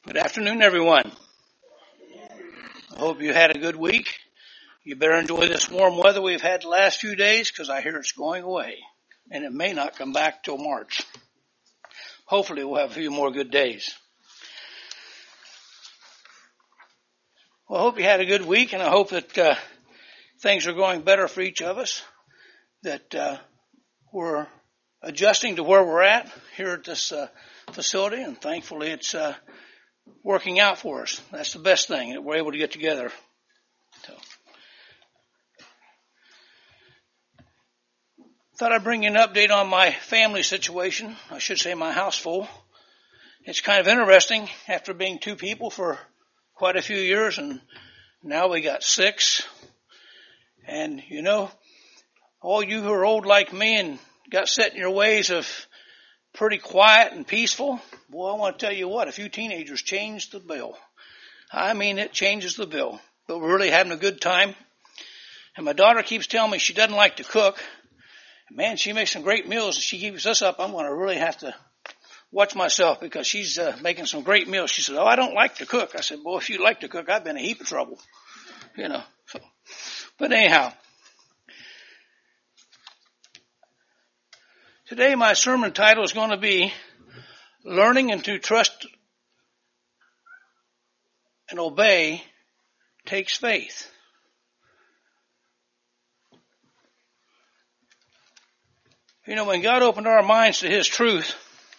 Good afternoon, everyone. I hope you had a good week. You better enjoy this warm weather we've had the last few days because I hear it's going away and it may not come back till March. Hopefully we'll have a few more good days. Well, I hope you had a good week, and I hope that things are going better for each of us, that we're adjusting to where we're at here at this facility, and thankfully it's working out for us. That's the best thing, that we're able to get together. So, thought I'd bring you an update on my family situation. I should say my house full. It's kind of interesting after being two people for quite a few years, and now we got 6. And you know, all you who are old like me and got set in your ways of pretty quiet and peaceful, boy, I want to tell you what, a few teenagers changed the bill. I mean, it changes the bill. But we're really having a good time. And my daughter keeps telling me she doesn't like to cook. Man, she makes some great meals. If she keeps us up, I'm going to really have to watch myself because she's making some great meals. She said, "Oh, I don't like to cook." I said, "Boy, if you like to cook, I've been in a heap of trouble." You know. So, but anyhow, today my sermon title is going to be Learning and to Trust and Obey Takes Faith. You know, when God opened our minds to His truth,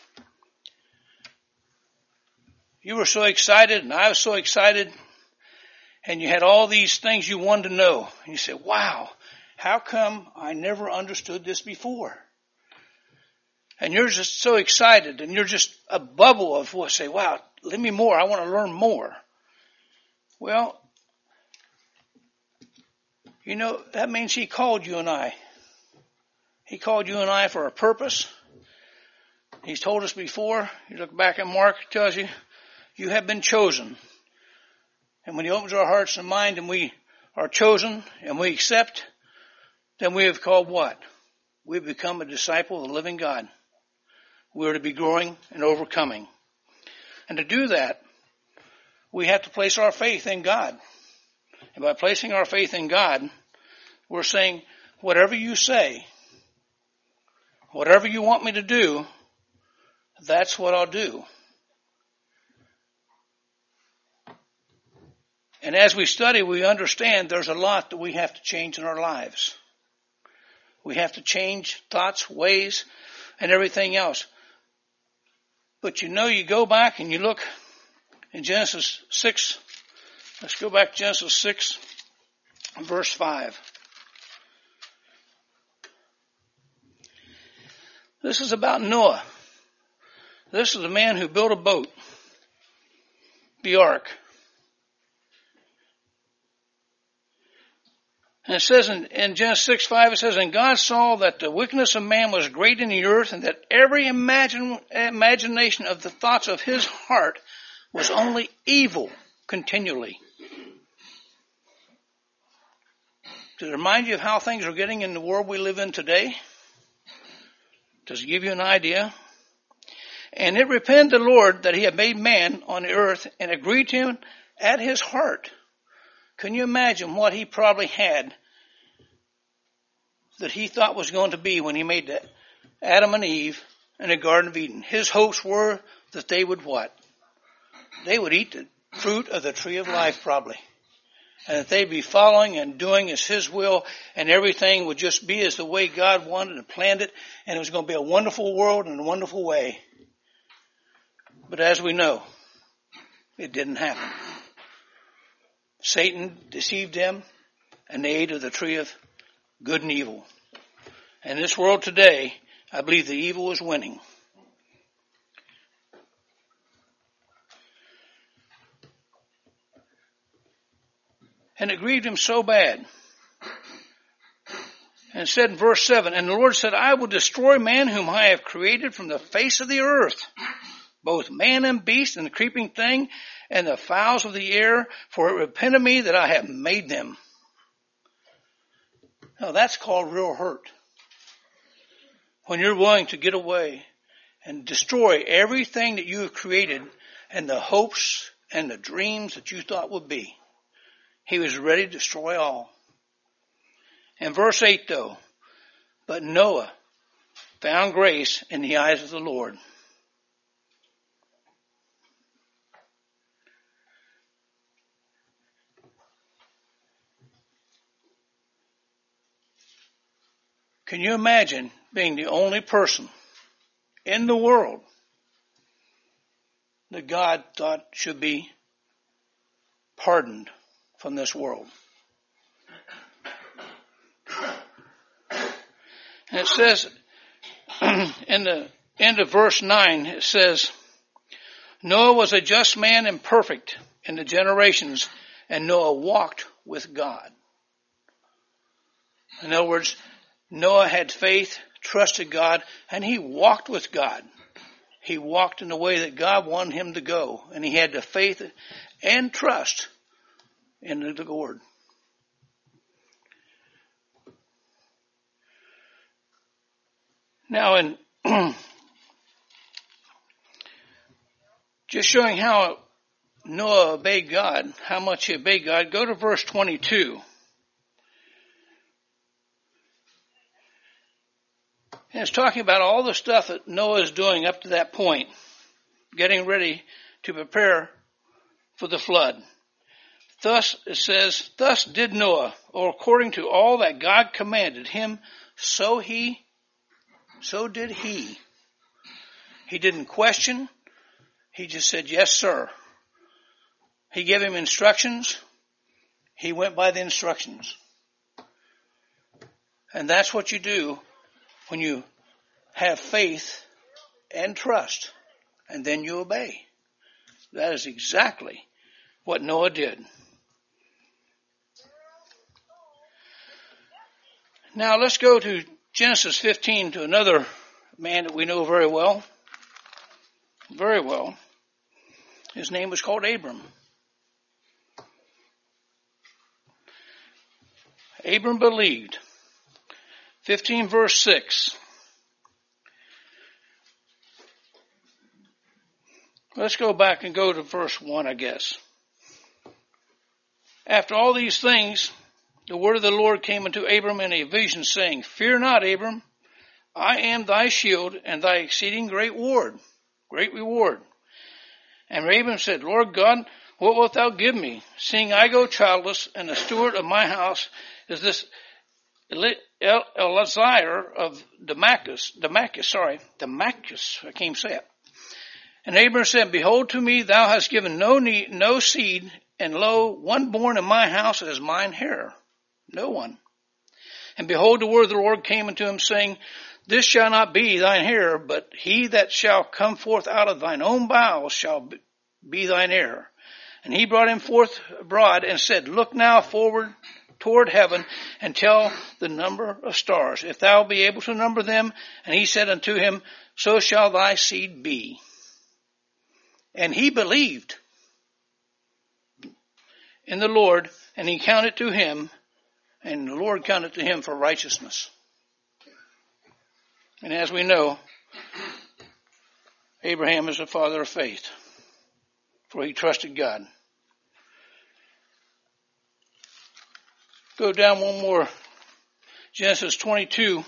you were so excited and I was so excited, and you had all these things you wanted to know. And you said, "Wow, how come I never understood this before?" And you're just so excited, and you're just a bubble of what say, "Wow, let me more. I want to learn more." Well, you know, that means He called you and I. He called you and I for a purpose. He's told us before. You look back at Mark, it tells you, you have been chosen. And when He opens our hearts and mind and we are chosen and we accept, then we have called what? We've become a disciple of the living God. We're to be growing and overcoming. And to do that, we have to place our faith in God. And by placing our faith in God, we're saying, whatever you say, whatever you want me to do, that's what I'll do. And as we study, we understand there's a lot that we have to change in our lives. We have to change thoughts, ways, and everything else. But you know, you go back and you look in Genesis 6. Let's go back to Genesis 6, verse 5. This is about Noah. This is the man who built a boat, the ark. And it says in Genesis 6:5, it says, "And God saw that the wickedness of man was great in the earth, and that every imagination of the thoughts of his heart was only evil continually." Does it remind you of how things are getting in the world we live in today? Does it give you an idea? "And it repented the Lord that He had made man on the earth, and agreed to him at his heart." Can you imagine what he probably had that he thought was going to be when he made Adam and Eve in the Garden of Eden? His hopes were that they would what? They would eat the fruit of the tree of life probably. And that they'd be following and doing as His will, and everything would just be as the way God wanted and planned it, and it was going to be a wonderful world in a wonderful way. But as we know, it didn't happen. Satan deceived them, and they ate of the tree of good and evil. And in this world today, I believe the evil is winning. And it grieved Him so bad. And it said in verse 7, "And the Lord said, I will destroy man whom I have created from the face of the earth, both man and beast and the creeping thing and the fowls of the air, for it repented me that I have made them." Now that's called real hurt. When you're willing to get away and destroy everything that you have created and the hopes and the dreams that you thought would be. He was ready to destroy all. In verse 8 though, but Noah found grace in the eyes of the Lord. Can you imagine being the only person in the world that God thought should be pardoned from this world? And it says in the end of verse 9, it says, Noah was a just man and perfect in the generations, and Noah walked with God. In other words, Noah had faith, trusted God, and he walked with God. He walked in the way that God wanted him to go, and he had the faith and trust in the Lord. Now, in just showing how Noah obeyed God, how much he obeyed God, go to verse 22. And it's talking about all the stuff that Noah is doing up to that point, getting ready to prepare for the flood. Thus, it says, thus did Noah, or according to all that God commanded him, so did he. He didn't question. He just said, yes, sir. He gave him instructions. He went by the instructions. And that's what you do when you have faith and trust, and then you obey. That is exactly what Noah did. Now let's go to Genesis 15, to another man that we know very well. Very well. His name was called Abram. Abram believed. 15 verse 6. Let's go back and go to verse 1, I guess. After all these things, the word of the Lord came unto Abram in a vision, saying, Fear not, Abram, I am thy shield and thy exceeding great reward. And Abram said, Lord God, what wilt thou give me, seeing I go childless, and the steward of my house is this Eliezer of Damascus, I can't even say it. And Abram said, Behold, to me thou hast given no seed, and lo, one born in my house is mine heir. No one. And behold, the word of the Lord came unto him, saying, This shall not be thine heir, but he that shall come forth out of thine own bowels shall be thine heir. And he brought him forth abroad, and said, Look now forward toward heaven, and tell the number of stars, if thou be able to number them. And he said unto him, So shall thy seed be. And he believed in the Lord, and he counted to him, and the Lord counted to him for righteousness. And as we know, Abraham is the father of faith, for he trusted God. Go down one more. Genesis 22.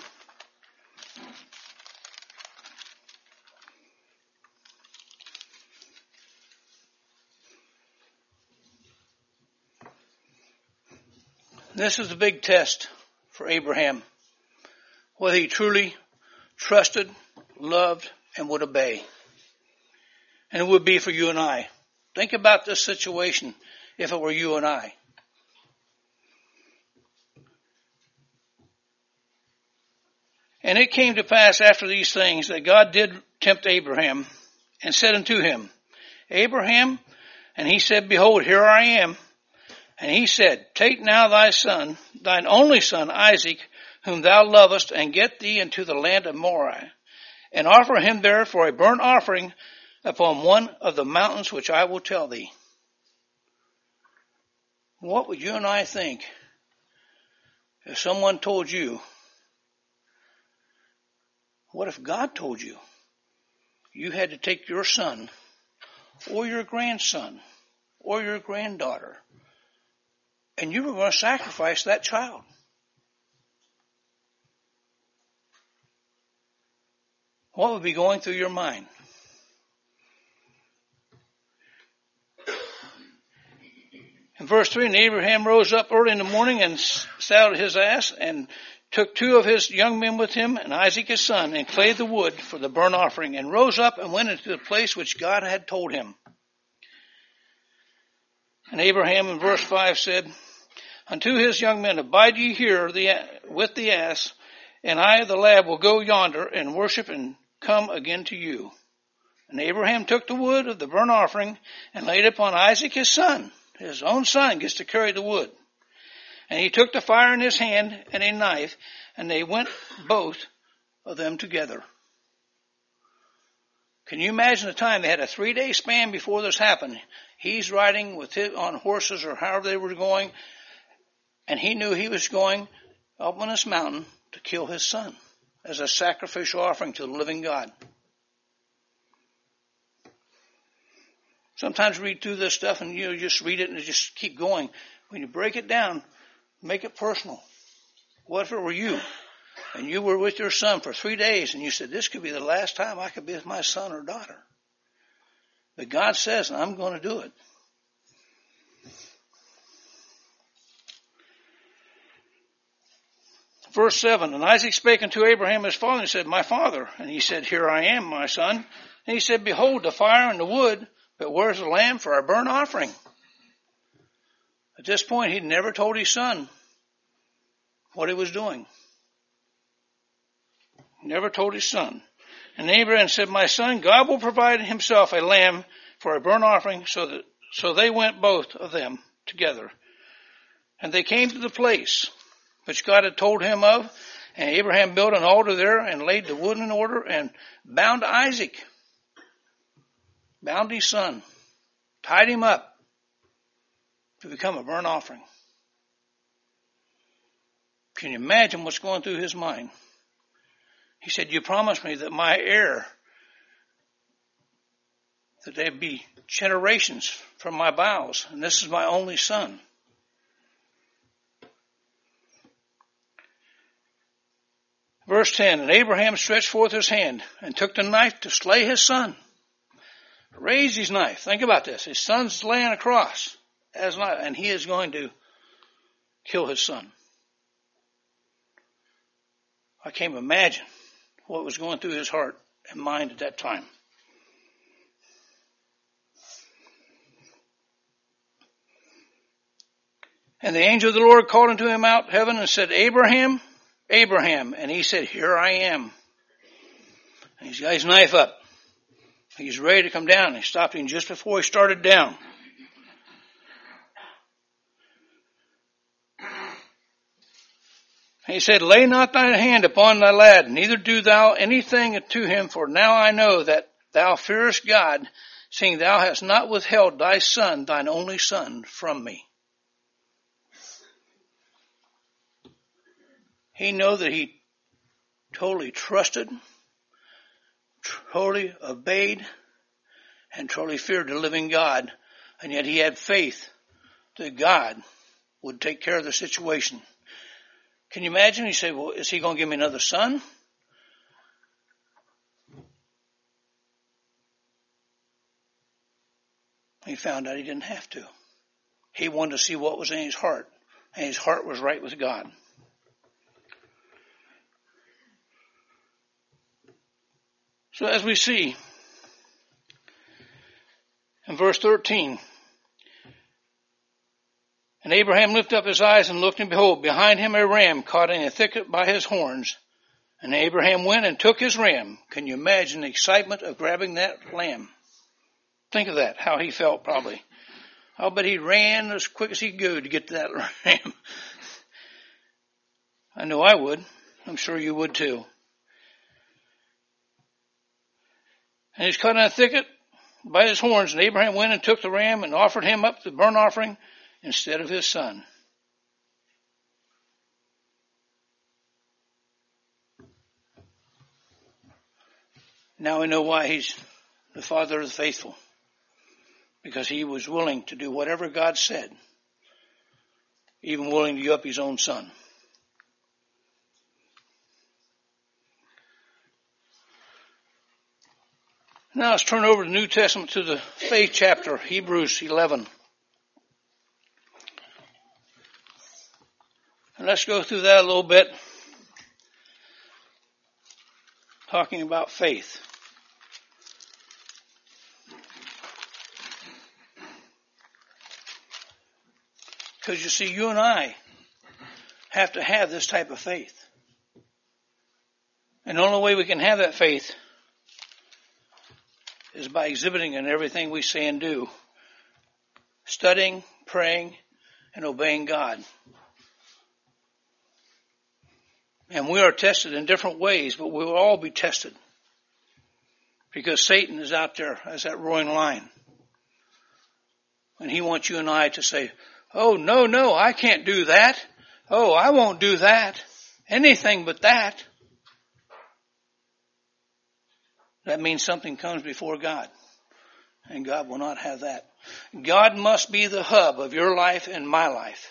This is the big test for Abraham, whether he truly trusted, loved, and would obey. And it would be for you and I. Think about this situation if it were you and I. And it came to pass after these things that God did tempt Abraham, and said unto him, Abraham, and he said, Behold, here I am. And he said, Take now thy son, thine only son Isaac, whom thou lovest, and get thee into the land of Moriah, and offer him there for a burnt offering upon one of the mountains which I will tell thee. What would you and I think if someone told you, what if God told you you had to take your son or your grandson or your granddaughter, and you were going to sacrifice that child. What would be going through your mind? In verse 3, and Abraham rose up early in the morning and saddled his ass and took 2 of his young men with him and Isaac his son and clave the wood for the burnt offering and rose up and went into the place which God had told him. And Abraham in verse 5 said unto his young men, abide ye here with the ass, and I the lad will go yonder and worship and come again to you. And Abraham took the wood of the burnt offering and laid it upon Isaac his son. His own son gets to carry the wood. And he took the fire in his hand and a knife, and they went both of them together. Can you imagine the time? They had a 3-day span before this happened. He's riding on horses or however they were going, and he knew he was going up on this mountain to kill his son as a sacrificial offering to the living God. Sometimes we read through this stuff and you just read it and just keep going. When you break it down, make it personal. What if it were you? And you were with your son for 3 days and you said, this could be the last time I could be with my son or daughter. But God says, I'm going to do it. Verse 7, and Isaac spake unto Abraham his father and said, my father. And he said, here I am, my son. And he said, behold, the fire and the wood, but where's the lamb for our burnt offering? At this point, he'd never told his son what he was doing. He never told his son. And Abraham said, my son, God will provide himself a lamb for a burnt offering. So they went both of them together. And they came to the place which God had told him of. And Abraham built an altar there and laid the wood in order and bound Isaac. Bound his son, tied him up to become a burnt offering. Can you imagine what's going through his mind? He said, you promised me that my heir, that there'd be generations from my bowels, and this is my only son. Verse 10, and Abraham stretched forth his hand and took the knife to slay his son. Raised his knife. Think about this. His son's laying across as knife, and he is going to kill his son. I can't imagine what was going through his heart and mind at that time. And the angel of the Lord called unto him out of heaven and said, Abraham, Abraham. And he said, here I am. And he's got his knife up. He's ready to come down. He stopped him just before he started down. He said, lay not thine hand upon thy lad, neither do thou anything to him, for now I know that thou fearest God, seeing thou hast not withheld thy son, thine only son, from me. He knew that he totally trusted, totally obeyed, and totally feared the living God, and yet he had faith that God would take care of the situation. Can you imagine? You say, well, is he going to give me another son? He found out he didn't have to. He wanted to see what was in his heart, and his heart was right with God. So as we see in verse 13, and Abraham lifted up his eyes and looked, and behold, behind him a ram caught in a thicket by his horns. And Abraham went and took his ram. Can you imagine the excitement of grabbing that lamb? Think of that, how he felt probably. I'll bet he ran as quick as he could to get to that ram. I know I would. I'm sure you would too. And he's caught in a thicket by his horns, and Abraham went and took the ram and offered him up the burnt offering instead of his son. Now we know why he's the father of the faithful. because he was willing to do whatever God said, even willing to give up his own son. Now let's turn over to the New Testament to the faith chapter, Hebrews 11. And let's go through that a little bit, talking about faith. Because you see, you and I have to have this type of faith. And the only way we can have that faith is by exhibiting in everything we say and do, studying, praying, and obeying God. And we are tested in different ways, but we will all be tested. Because Satan is out there as that roaring lion. And he wants you and I to say, oh, no, I can't do that. Oh, I won't do that. Anything but that. That means something comes before God. And God will not have that. God must be the hub of your life and my life.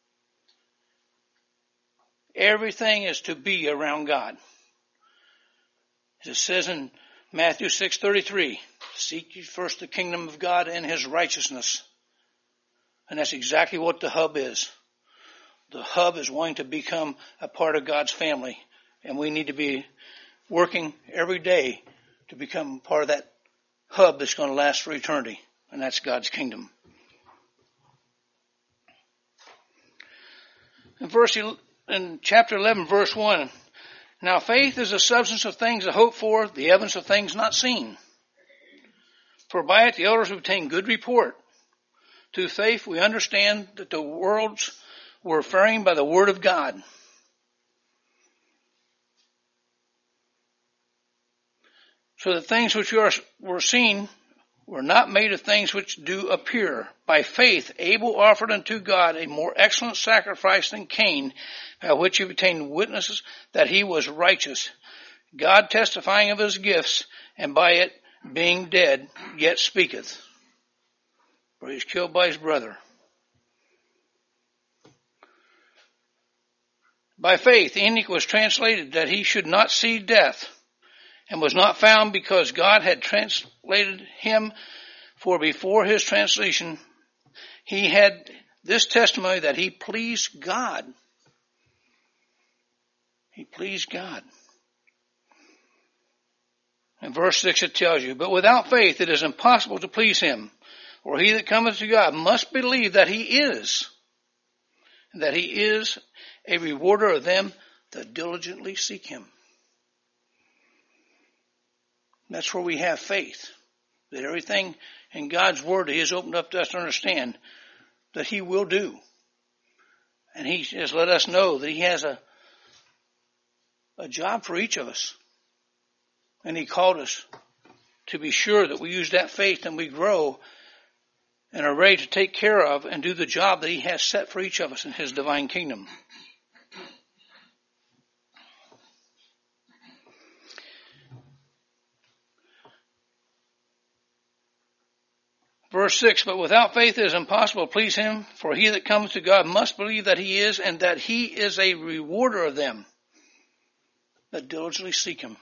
Everything is to be around God. As it says in Matthew 6:33, seek ye first the kingdom of God and his righteousness. And that's exactly what the hub is. The hub is wanting to become a part of God's family. And we need to be working every day to become part of that hub that's going to last for eternity. And that's God's kingdom. In chapter 11, verse 1, now faith is the substance of things hoped for, the evidence of things not seen. For by it the elders obtained good report. Through faith we understand that the worlds were framed by the word of God. So the things which were seen were not made of things which do appear. By faith Abel offered unto God a more excellent sacrifice than Cain, by which he obtained witnesses that he was righteous, God testifying of his gifts, and by it being dead yet speaketh. For he was killed by his brother. By faith Enoch was translated that he should not see death, and was not found because God had translated him, for before his translation he had this testimony that he pleased God. He pleased God. In verse 6 it tells you, but without faith it is impossible to please him. For he that cometh to God must believe that he is, and that he is a rewarder of them that diligently seek him. That's where we have faith. That everything in God's word he has opened up to us to understand that he will do. And he has let us know that he has a job for each of us. And he called us to be sure that we use that faith and we grow and are ready to take care of and do the job that he has set for each of us in his divine kingdom. Verse 6, but without faith it is impossible to please him, for he that cometh to God must believe that he is, and that he is a rewarder of them that diligently seek him.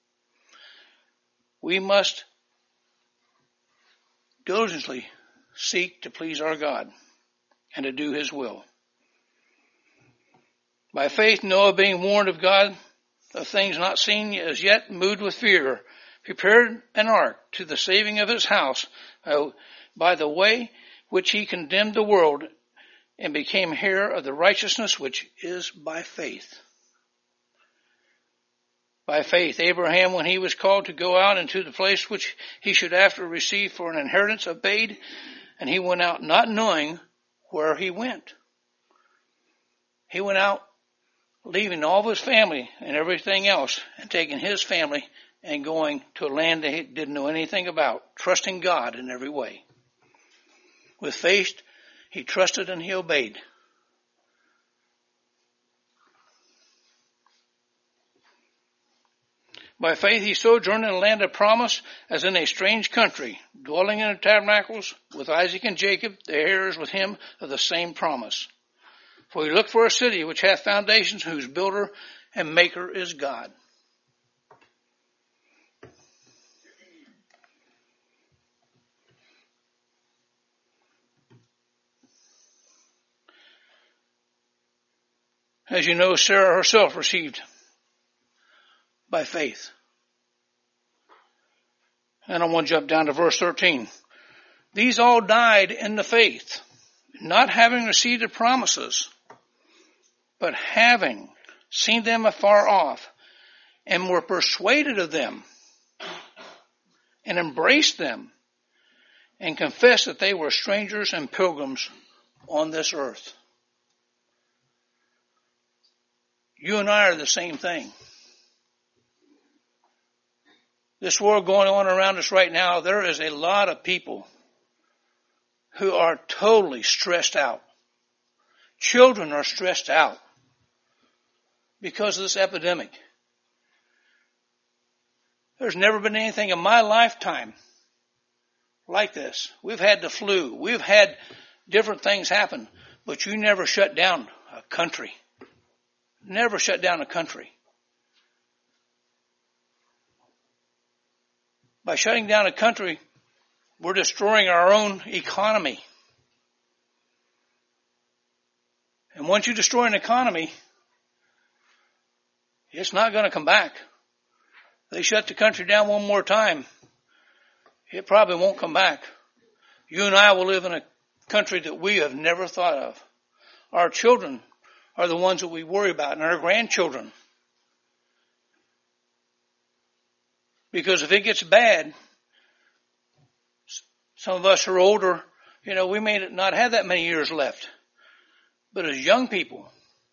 We must diligently seek to please our God and to do his will. By faith Noah, being warned of God of things not seen as yet, moved with fear, prepared an ark to the saving of his house, by the way which he condemned the world, and became heir of the righteousness which is by faith. By faith Abraham, when he was called to go out into the place which he should after receive for an inheritance, obeyed, and he went out not knowing where he went. He went out leaving all of his family and everything else, and taking his family and going to a land that he didn't know anything about, trusting God in every way. With faith, he trusted and he obeyed. By faith he sojourned in a land of promise, as in a strange country, dwelling in the tabernacles with Isaac and Jacob, the heirs with him of the same promise. For he looked for a city which hath foundations, whose builder and maker is God. As you know, Sarah herself received by faith. And I want to jump down to verse 13. These all died in the faith, not having received the promises, but having seen them afar off, and were persuaded of them, and embraced them, and confessed that they were strangers and pilgrims on this earth. You and I are the same thing. This world going on around us right now, there is a lot of people who are totally stressed out. Children are stressed out because of this epidemic. There's never been anything in my lifetime like this. We've had the flu. We've had different things happen, but you never shut down a country. Never shut down a country. By shutting down a country, we're destroying our own economy. And once you destroy an economy, it's not going to come back. They shut the country down one more time, it probably won't come back. You and I will live in a country that we have never thought of. Our children are the ones that we worry about, and our grandchildren. Because if it gets bad, some of us are older, we may not have that many years left. But as young people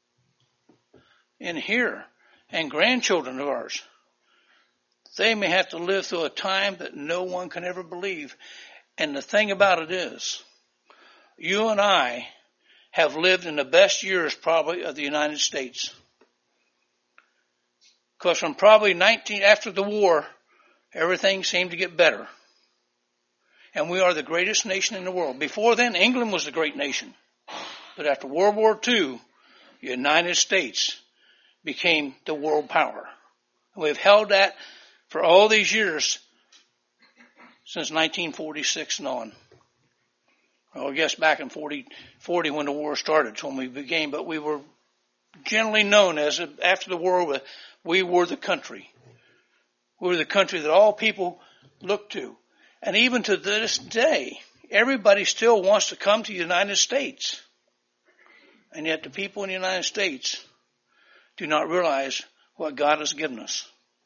in here and grandchildren of ours, they may have to live through a time that no one can ever believe. And the thing about it is, you and I have lived in the best years probably of the United States. Because from probably after the war, everything seemed to get better. And we are the greatest nation in the world. Before then, England was the great nation. But after World War II, the United States became the world power. And we've held that for all these years since 1946 and on. Well, I guess back in 40 when the war started, when we began, but we were generally known as, after the war, we were the country. We were the country that all people looked to. And even to this day, everybody still wants to come to the United States. And yet the people in the United States do not realize what God has given us.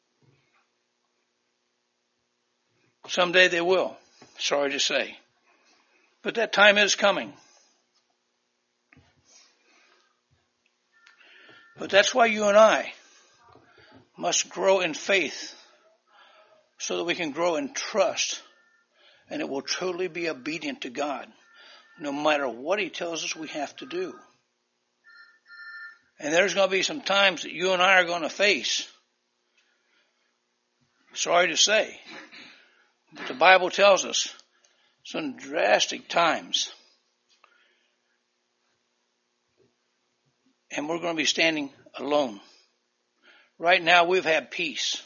Someday they will, sorry to say. But that time is coming. But that's why you and I must grow in faith so that we can grow in trust, and it will truly be obedient to God no matter what He tells us we have to do. And there's going to be some times that you and I are going to face. Sorry to say. But the Bible tells us some drastic times. And we're going to be standing alone. Right now we've had peace.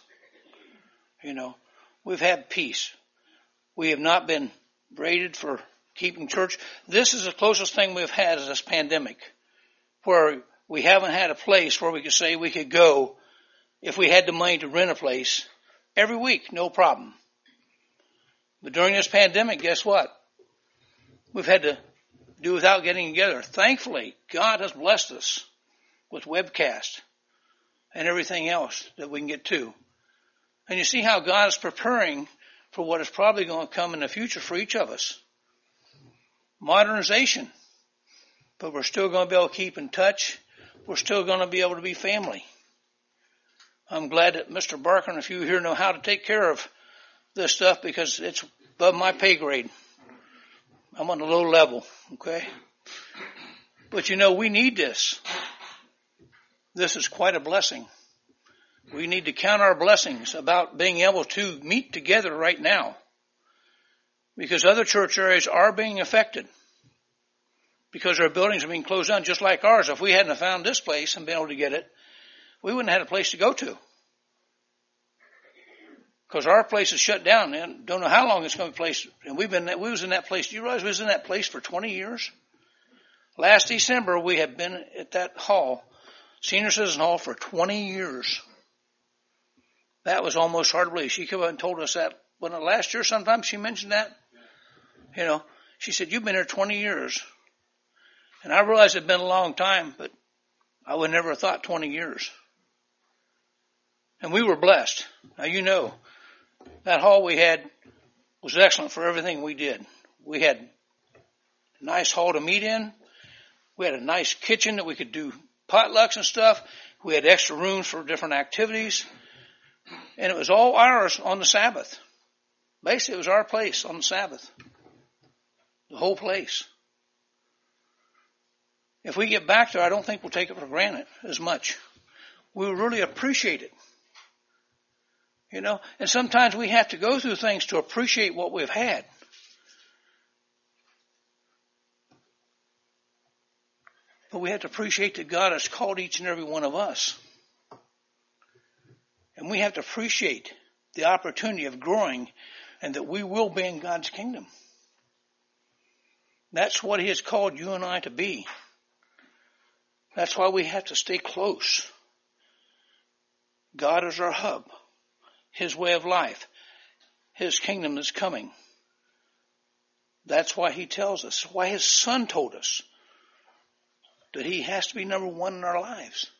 We've had peace. We have not been raided for keeping church. This is the closest thing we've had is this pandemic, where we haven't had a place where we could say we could go if we had the money to rent a place every week, no problem. But during this pandemic, guess what? We've had to do without getting together. Thankfully, God has blessed us with webcast and everything else that we can get to. And you see how God is preparing for what is probably going to come in the future for each of us. Modernization. But we're still going to be able to keep in touch. We're still going to be able to be family. I'm glad that Mr. Barker and a few here know how to take care of this stuff because it's above my pay grade. I'm on the low level, okay? But we need this. This is quite a blessing. We need to count our blessings about being able to meet together right now, because other church areas are being affected because their buildings are being closed down just like ours. If we hadn't have found this place and been able to get it, we wouldn't have had a place to go to. Because our place is shut down and don't know how long it's going to be placed. And we was in that place. Do you realize we was in that place for 20 years? Last December, we had been at that hall, Senior Citizen Hall, for 20 years. That was almost hard to believe. She came up and told us that last year sometime. She mentioned that. You know, she said, "You've been here 20 years." And I realized it had been a long time, but I would never have thought 20 years. And we were blessed. Now, you know, that hall we had was excellent for everything we did. We had a nice hall to meet in. We had a nice kitchen that we could do potlucks and stuff. We had extra rooms for different activities. And it was all ours on the Sabbath. Basically, it was our place on the Sabbath. The whole place. If we get back there, I don't think we'll take it for granted as much. We will really appreciate it. You know, and sometimes we have to go through things to appreciate what we've had. But we have to appreciate that God has called each and every one of us. And we have to appreciate the opportunity of growing and that we will be in God's kingdom. That's what He has called you and I to be. That's why we have to stay close. God is our hub. His way of life. His kingdom is coming. That's why He tells us, why His Son told us that He has to be number one in our lives.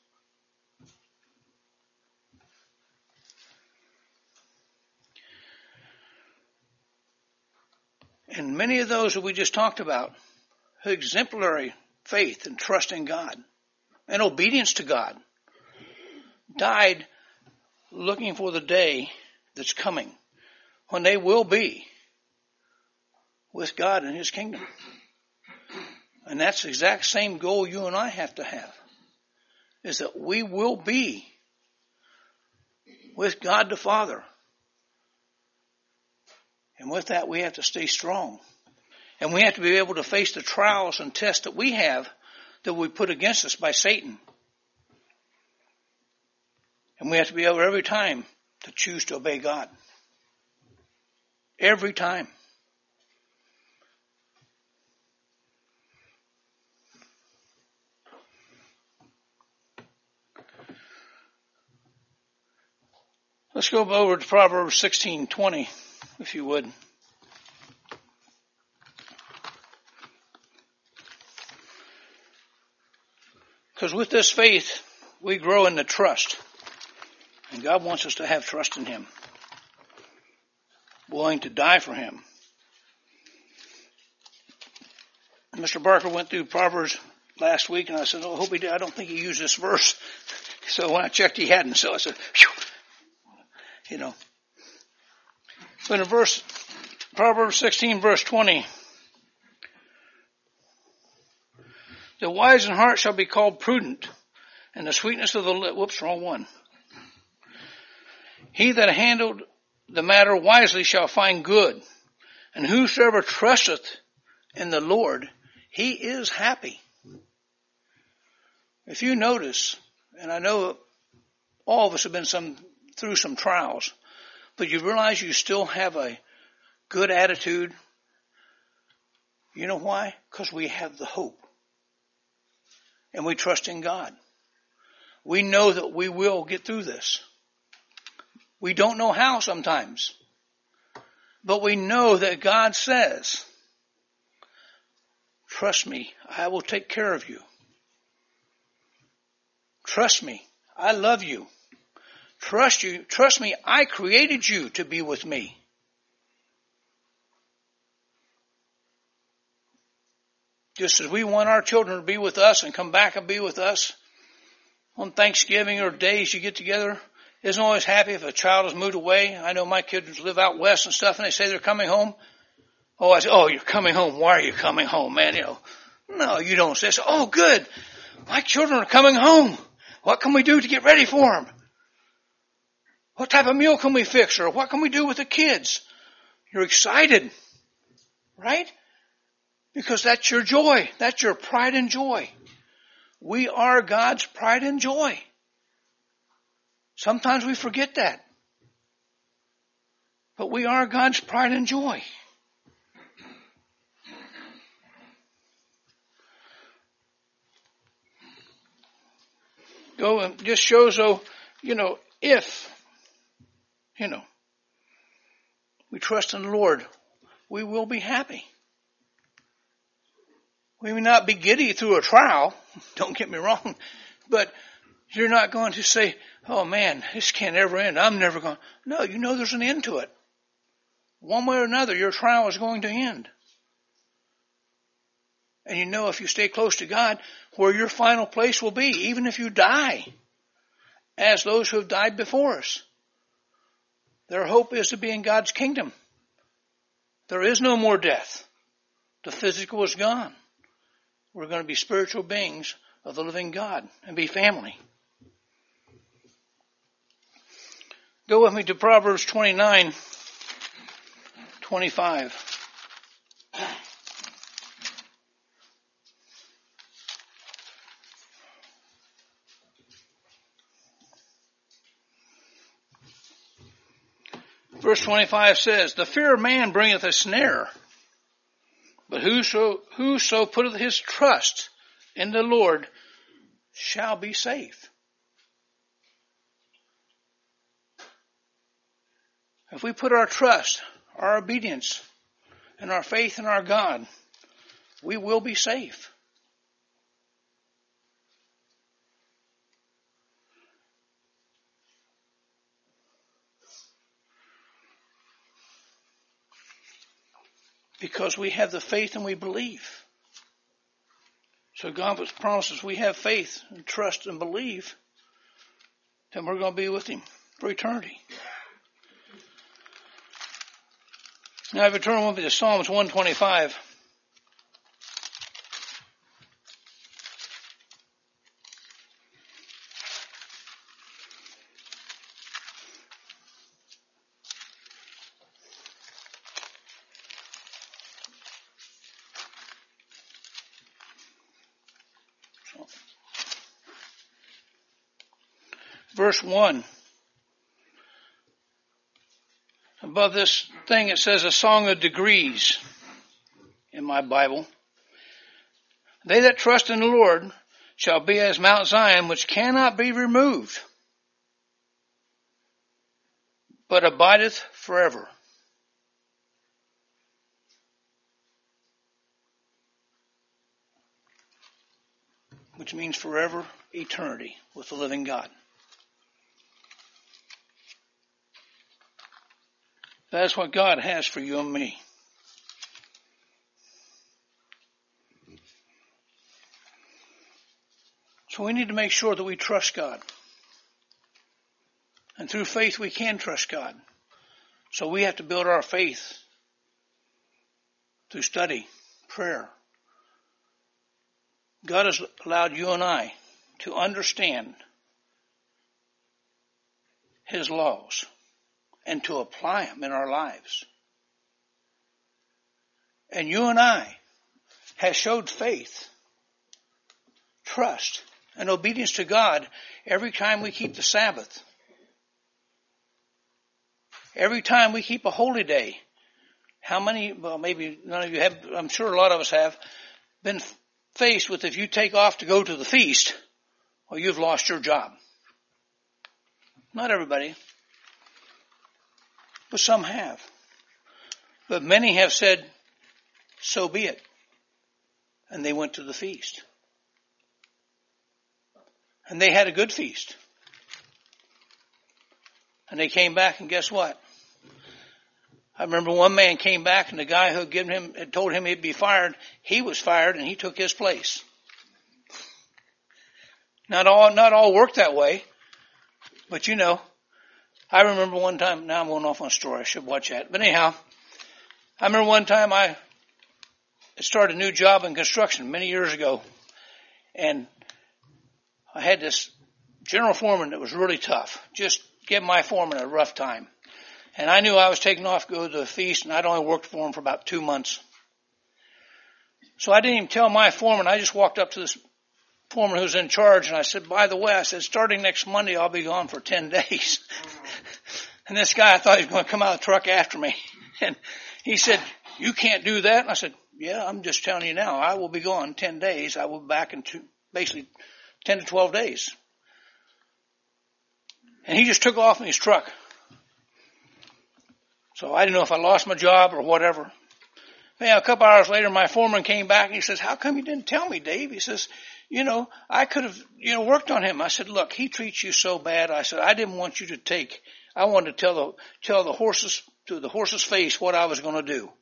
And many of those that we just talked about, exemplary faith and trust in God and obedience to God, died looking for the day that's coming when they will be with God in His kingdom. And that's the exact same goal you and I have to have, is that we will be with God the Father. And with that, we have to stay strong. And we have to be able to face the trials and tests that we have that we put against us by Satan. And we have to be able every time to choose to obey God. Every time. Let's go over to Proverbs 16:20, if you would. Because with this faith, we grow in the trust. And God wants us to have trust in Him. Willing to die for Him. Mr. Barker went through Proverbs last week, and I said, I hope he did. I don't think he used this verse. So when I checked, he hadn't. So I said, phew. You know. But in Proverbs 16, verse 20, the wise in heart shall be called prudent, and the sweetness of the lip, wrong one. He that handled the matter wisely shall find good, and whosoever trusteth in the Lord, he is happy. If you notice, and I know all of us have been through some trials, but you realize you still have a good attitude. You know why? Because we have the hope. And we trust in God. We know that we will get through this. We don't know how sometimes. But we know that God says, trust me, I will take care of you. Trust me, I love you. Trust me, I created you to be with me. Just as we want our children to be with us and come back and be with us on Thanksgiving or days you get together, isn't always happy if a child has moved away. I know my kids live out west and stuff, and they say they're coming home. Oh, I say, oh, you're coming home. Why are you coming home, man? You know, no, you don't say so. Oh, good. My children are coming home. What can we do to get ready for them? What type of meal can we fix? Or what can we do with the kids? You're excited, right? Because that's your joy. That's your pride and joy. We are God's pride and joy. Sometimes we forget that. But we are God's pride and joy. Go and just shows, if, we trust in the Lord, we will be happy. We may not be giddy through a trial, don't get me wrong, but you're not going to say, oh man, this can't ever end. I'm never going. No, there's an end to it. One way or another, your trial is going to end. And if you stay close to God, where your final place will be, even if you die, as those who have died before us. Their hope is to be in God's kingdom. There is no more death. The physical is gone. We're going to be spiritual beings of the living God and be family. Go with me to Proverbs 29:25. Verse 25 says, the fear of man bringeth a snare, but whoso putteth his trust in the Lord shall be safe. If we put our trust, our obedience, and our faith in our God, we will be safe. Because we have the faith and we believe. So God promises we have faith and trust and believe, then we're going to be with Him for eternity. Now if you turn with me to Psalms 125. Verse 1. Above this thing it says a song of degrees in my Bible. They that trust in the Lord shall be as Mount Zion, which cannot be removed, but abideth forever. Which means forever, eternity with the living God. That's what God has for you and me. So we need to make sure that we trust God. And through faith we can trust God. So we have to build our faith through study, prayer. God has allowed you and I to understand His laws and to apply them in our lives. And you and I have showed faith, trust, and obedience to God every time we keep the Sabbath. Every time we keep a holy day. How many, well maybe none of you have, I'm sure a lot of us have, been faced with if you take off to go to the feast, well you've lost your job. Not everybody. But some have. But many have said, so be it. And they went to the feast. And they had a good feast. And they came back and guess what? I remember one man came back and the guy who had told him he'd be fired, he was fired and he took his place. Not all work that way. But I remember one time, now I'm going off on a story, I should watch that. But anyhow, I remember one time I started a new job in construction many years ago. And I had this general foreman that was really tough. Just give my foreman a rough time. And I knew I was taking off to go to the feast, and I'd only worked for him for about 2 months. So I didn't even tell my foreman. I just walked up to this foreman who was in charge, and I said, by the way, I said, starting next Monday, I'll be gone for 10 days. And this guy, I thought he was going to come out of the truck after me. And he said, you can't do that. And I said, yeah, I'm just telling you now. I will be gone 10 days. I will be back in basically 10 to 12 days. And he just took off in his truck. So I didn't know if I lost my job or whatever. Yeah, a couple hours later, my foreman came back and he says, how come you didn't tell me, Dave? He says, I could have, worked on him. I said, look, he treats you so bad. I said, I didn't want you to take, I wanted to tell the horses, to the horse's face what I was going to do.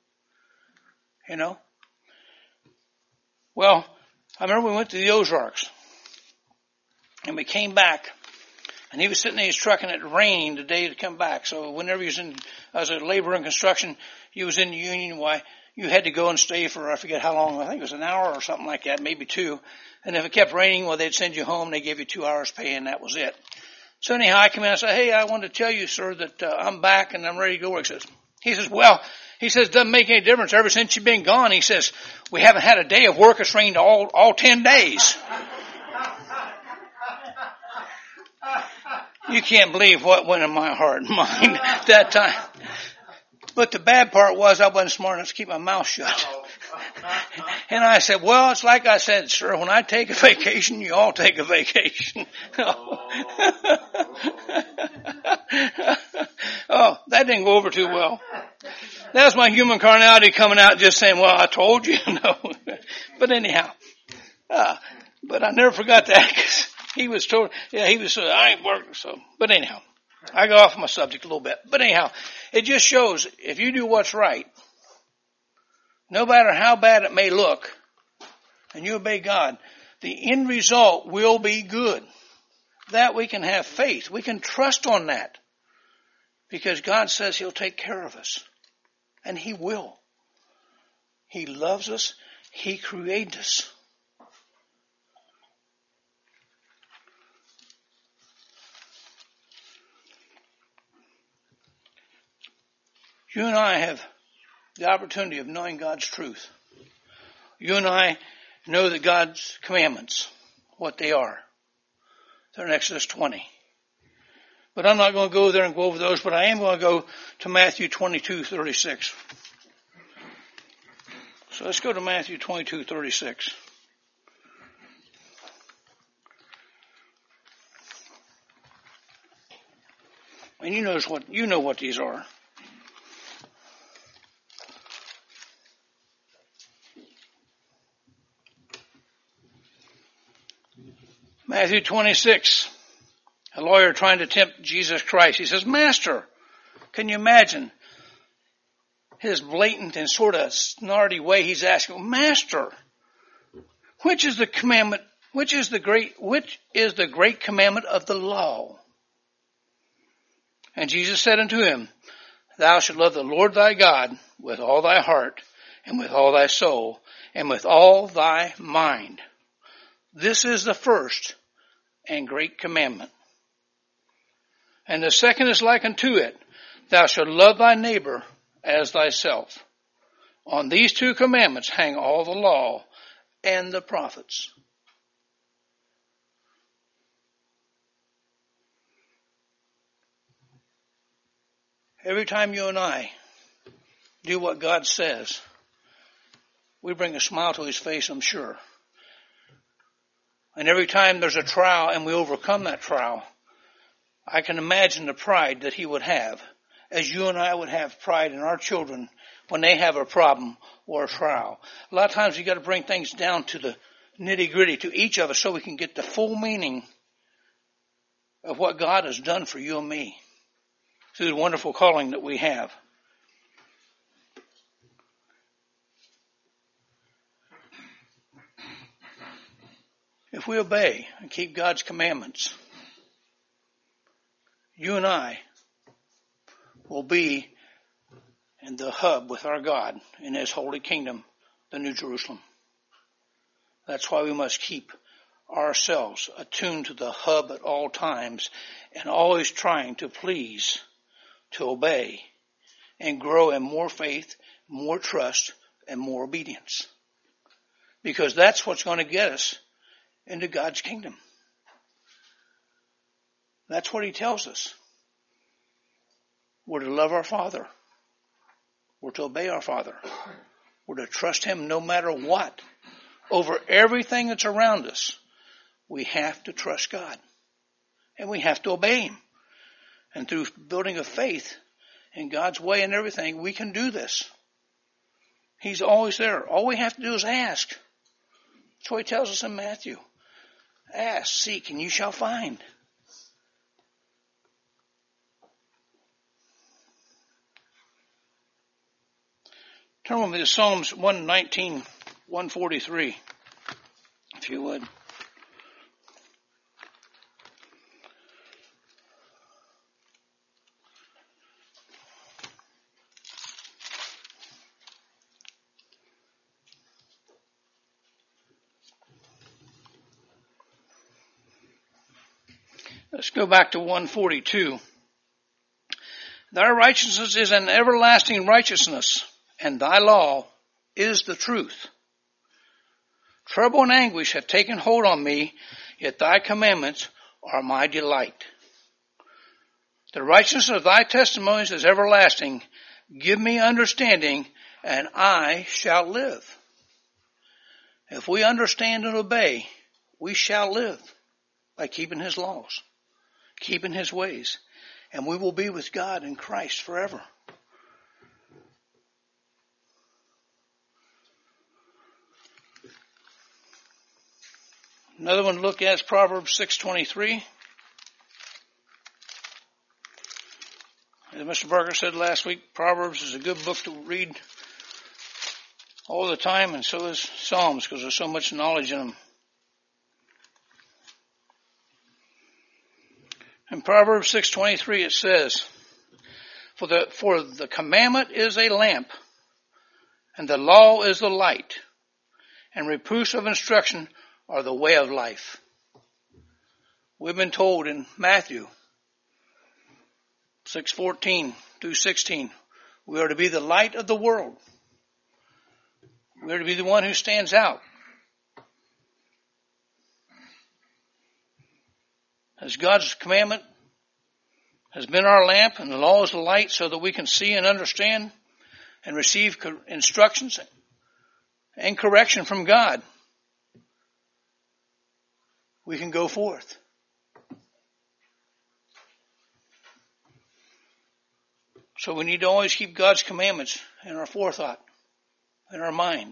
Well, I remember we went to the Ozarks and we came back. And he was sitting in his truck, and it rained the day to come back. So whenever he was as a laborer in construction, he was in the union. Why, you had to go and stay for, I forget how long, I think it was an hour or something like that, maybe 2. And if it kept raining, well, they'd send you home. They gave you 2 hours pay, and that was it. So anyhow, I come in and say, hey, I wanted to tell you, sir, that I'm back and I'm ready to go work. He says, well, doesn't make any difference. Ever since you've been gone, he says, we haven't had a day of work. It's rained all 10 days. You can't believe what went in my heart and mind that time. But the bad part was I wasn't smart enough to keep my mouth shut. And I said, well, it's like I said, sir, when I take a vacation, you all take a vacation. Oh, that didn't go over too well. That was my human carnality coming out just saying, well, I told you. But anyhow, but I never forgot that because he was told, I ain't working. So, but anyhow, I got off my subject a little bit. But anyhow, it just shows if you do what's right, no matter how bad it may look, and you obey God, the end result will be good. That we can have faith. We can trust on that. Because God says He'll take care of us. And He will. He loves us. He created us. You and I have the opportunity of knowing God's truth. You and I know that God's commandments, what they are. They're in Exodus 20. But I'm not going to go there and go over those, but I am going to go to Matthew 22:36. So let's go to Matthew 22:36. And you know what these are. Matthew 26, a lawyer trying to tempt Jesus Christ. He says, Master, can you imagine his blatant and sort of snarty way he's asking, Master, which is the great commandment of the law? And Jesus said unto him, Thou shalt love the Lord thy God with all thy heart, and with all thy soul, and with all thy mind. This is the first and great commandment. And the second is like unto it, Thou shalt love thy neighbor as thyself. On these 2 commandments hang all the law and the prophets. Every time you and I do what God says, we bring a smile to His face, I'm sure. And every time there's a trial and we overcome that trial, I can imagine the pride that He would have, as you and I would have pride in our children when they have a problem or a trial. A lot of times you got to bring things down to the nitty-gritty to each of us so we can get the full meaning of what God has done for you and me through the wonderful calling that we have. If we obey and keep God's commandments, you and I will be in the hub with our God in His holy kingdom, the New Jerusalem. That's why we must keep ourselves attuned to the hub at all times and always trying to please, to obey, and grow in more faith, more trust, and more obedience. Because that's what's going to get us into God's kingdom. That's what he tells us. We're to love our Father. We're to obey our Father. We're to trust him no matter what. Over everything that's around us, we have to trust God. And we have to obey him. And through building a faith in God's way and everything, we can do this. He's always there. All we have to do is ask. That's what he tells us in Matthew. Ask, seek, and you shall find. Turn with me to Psalms 119, 143, if you would. Let's go back to 142. Thy righteousness is an everlasting righteousness, and thy law is the truth. Trouble and anguish have taken hold on me, yet thy commandments are my delight. The righteousness of thy testimonies is everlasting. Give me understanding, and I shall live. If we understand and obey, we shall live by keeping his laws, keeping his ways, and we will be with God in Christ forever. Another one to look at is Proverbs 6:23. As Mr. Barker said last week, Proverbs is a good book to read all the time, and so is Psalms, because there's so much knowledge in them. In Proverbs 6:23 it says, For the commandment is a lamp, and the law is the light, and reproofs of instruction are the way of life. We've been told in Matthew 6:14 through 16, we are to be the light of the world. We are to be the one who stands out. As God's commandment has been our lamp and the law is the light so that we can see and understand and receive instructions and correction from God, we can go forth. So we need to always keep God's commandments in our forethought, in our mind.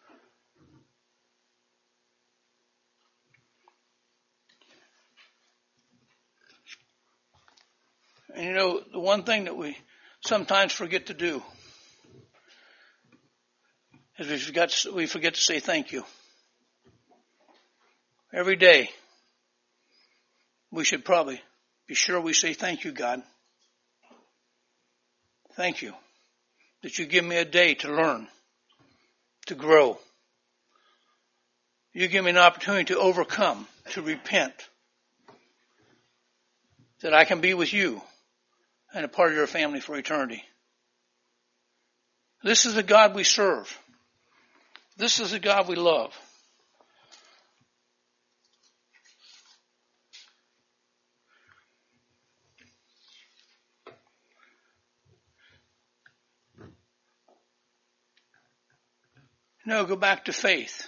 And you know, the one thing that we sometimes forget to do is we forget to say thank you. Every day, we should probably be sure we say thank you, God. Thank you that you give me a day to learn, to grow. You give me an opportunity to overcome, to repent, that I can be with you and a part of your family for eternity. This is the God we serve. This is the God we love. No, go back to faith.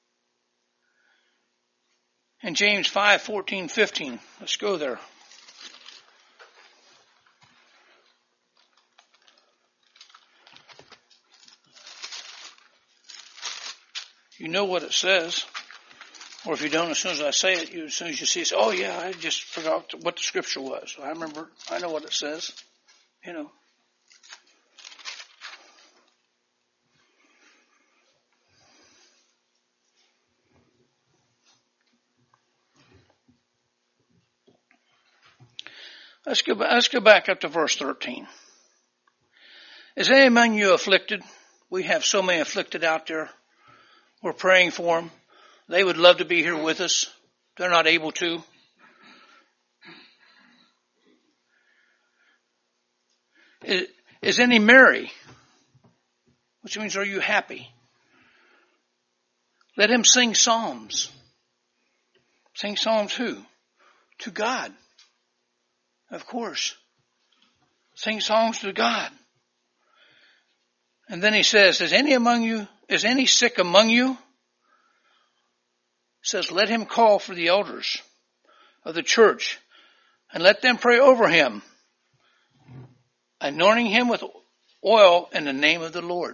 In James 5:14-15, let's go there. You know what it says. Or if you don't, as soon as I say it, as soon as you see it, say, oh yeah, I just forgot what the scripture was. I know what it says. You know. Let's go back up to verse 13. Is any among you afflicted? We have so many afflicted out there. We're praying for them. They would love to be here with us. they're not able to. Is any merry? Which means, are you happy? Let him sing psalms. Sing psalms who? To God. Of course. Sing songs to God. And then he says, is any sick among you? He says, let him call for the elders of the church and let them pray over him, anointing him with oil in the name of the Lord.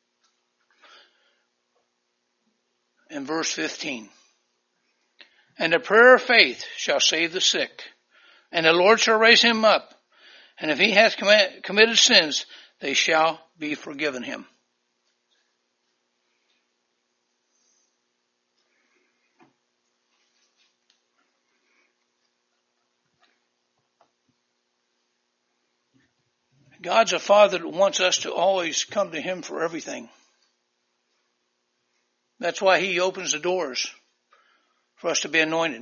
In verse 15, and the prayer of faith shall save the sick, and the Lord shall raise him up, and if he hath committed sins, they shall be forgiven him. God's a Father that wants us to always come to him for everything. That's why he opens the doors for us to be anointed.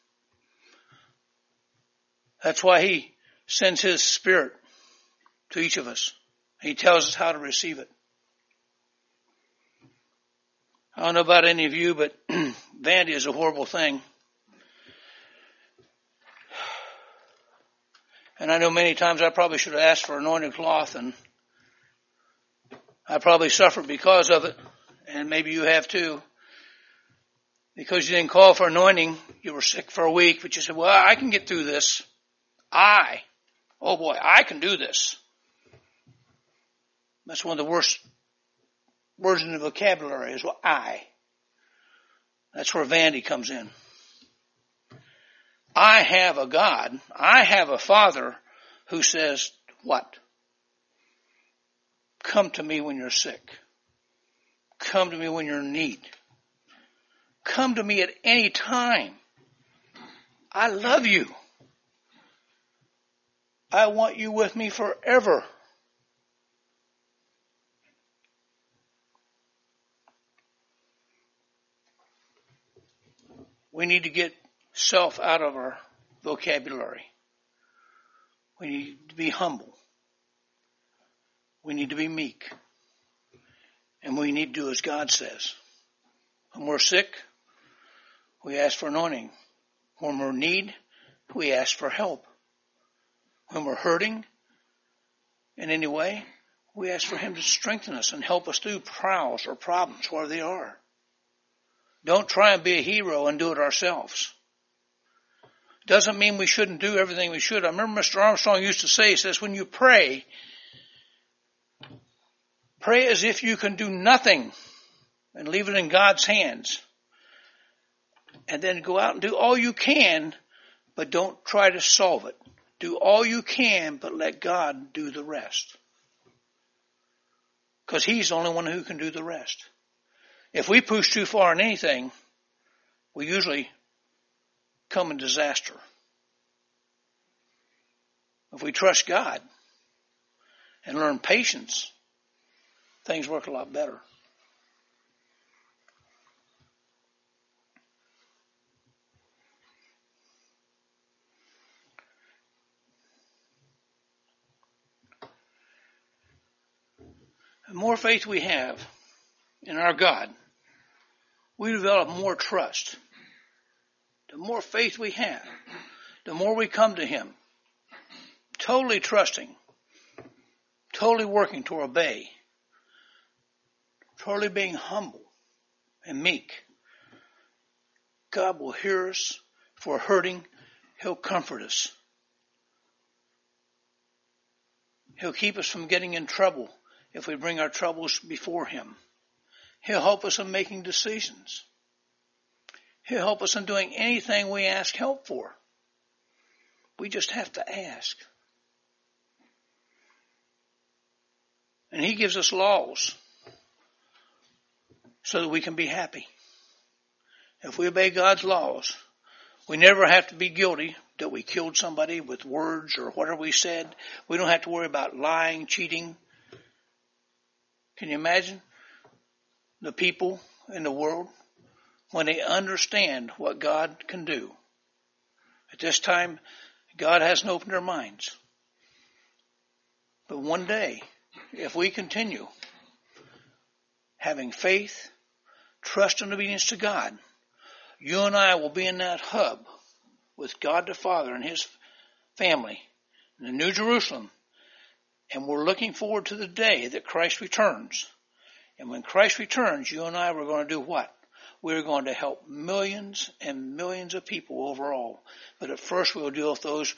That's why he sends his Spirit to each of us. He tells us how to receive it. I don't know about any of you, but vanity is a horrible thing. And I know many times I probably should have asked for anointed cloth, and I probably suffered because of it. And maybe you have too. Because you didn't call for anointing, you were sick for a week, but you said, well, I can get through this. I can do this. That's one of the worst words in the vocabulary is I. That's where vanity comes in. I have a God, I have a Father who says, what? Come to me when you're sick. Come to me when you're in need. Come to me at any time. I love you. I want you with me forever. We need to get self out of our vocabulary. We need to be humble. We need to be meek. And we need to do as God says. When we're sick, we ask for anointing. When we're in need, we ask for help. When we're hurting in any way, we ask for him to strengthen us and help us through trials or problems where they are. Don't try and be a hero and do it ourselves. Doesn't mean we shouldn't do everything we should. I remember Mr. Armstrong used to say, he says, when you pray as if you can do nothing and leave it in God's hands. And then go out and do all you can, but don't try to solve it. Do all you can, but let God do the rest. Because he's the only one who can do the rest. If we push too far in anything, we usually come in disaster. If we trust God and learn patience, things work a lot better. The more faith we have in our God, we develop more trust. The more faith we have, the more we come to him, totally trusting, totally working to obey, totally being humble and meek. God will hear us. If we're hurting, he'll comfort us. He'll keep us from getting in trouble if we bring our troubles before him. He'll help us in making decisions. He'll help us in doing anything we ask help for. We just have to ask. And he gives us laws so that we can be happy. If we obey God's laws, we never have to be guilty that we killed somebody with words or whatever we said. We don't have to worry about lying, cheating. Can you imagine the people in the world when they understand what God can do. At this time, God hasn't opened their minds. But one day, if we continue having faith, trust, and obedience to God, you and I will be in that hub with God the Father and His family in the New Jerusalem. And we're looking forward to the day that Christ returns. And when Christ returns, you and I were going to do what? We're going to help millions and millions of people overall. But at first we'll deal with those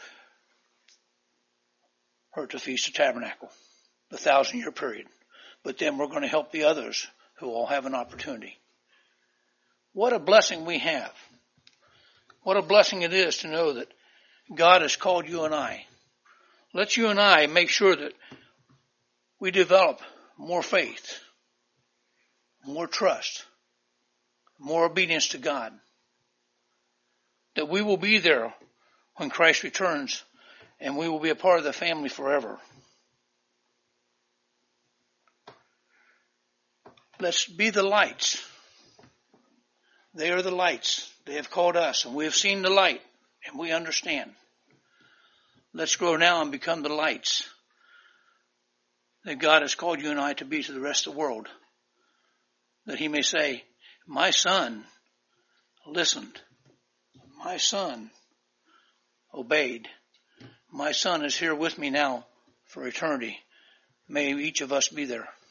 who are at the Feast of Tabernacle, the 1,000-year period. But then we're going to help the others who all have an opportunity. What a blessing we have. What a blessing it is to know that God has called you and I. Let's you and I make sure that we develop more faith, more trust, more obedience to God. That we will be there when Christ returns and we will be a part of the family forever. Let's be the lights. They are the lights. They have called us, and we have seen the light, and we understand. Let's grow now and become the lights that God has called you and I to be to the rest of the world. That He may say, my son listened. My son obeyed. My son is here with me now for eternity. May each of us be there.